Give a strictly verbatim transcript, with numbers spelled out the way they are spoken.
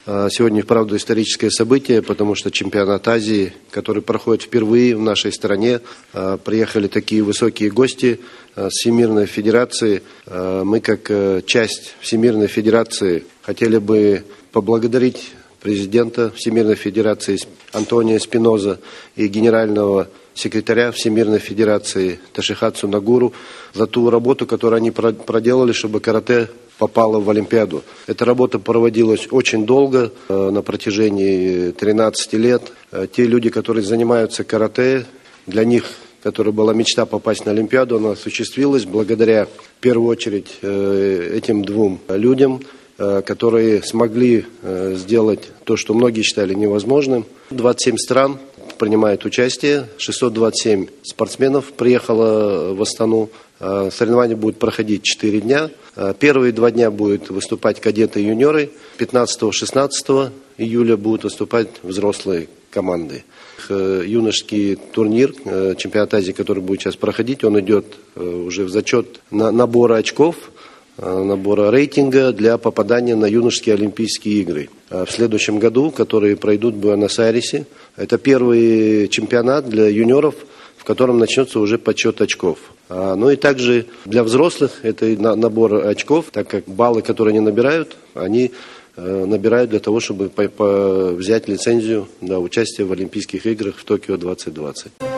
Сегодня, правда, историческое событие, потому что чемпионат Азии, который проходит впервые в нашей стране, приехали такие высокие гости с Всемирной Федерации. Мы, как часть Всемирной Федерации, хотели бы поблагодарить президента Всемирной Федерации Антонио Спиноза и генерального секретаря Всемирной Федерации Тошихатсу Нагуру за ту работу, которую они проделали, чтобы карате попало в Олимпиаду. Эта работа проводилась очень долго, на протяжении тринадцати лет. Те люди, которые занимаются карате, для них, которая была мечта попасть на Олимпиаду, она осуществилась благодаря, в первую очередь, этим двум людям, которые смогли сделать то, что многие считали невозможным. двадцать семь стран принимают участие, шестьсот двадцать семь спортсменов приехало в Астану. Соревнования будут проходить четыре дня. Первые два дня будут выступать кадеты и юниоры. пятнадцатого-шестнадцатого июля будут выступать взрослые команды. Юношеский турнир, чемпионат Азии, который будет сейчас проходить, он идет уже в зачет набора очков, набора рейтинга для попадания на юношеские Олимпийские игры. В следующем году, которые пройдут в Буэнос-Айресе, это первый чемпионат для юниоров, в котором начнется уже подсчет очков. Ну и также для взрослых это набор очков, так как баллы, которые они набирают, они набирают для того, чтобы взять лицензию на участие в Олимпийских играх в Токио двадцать двадцать.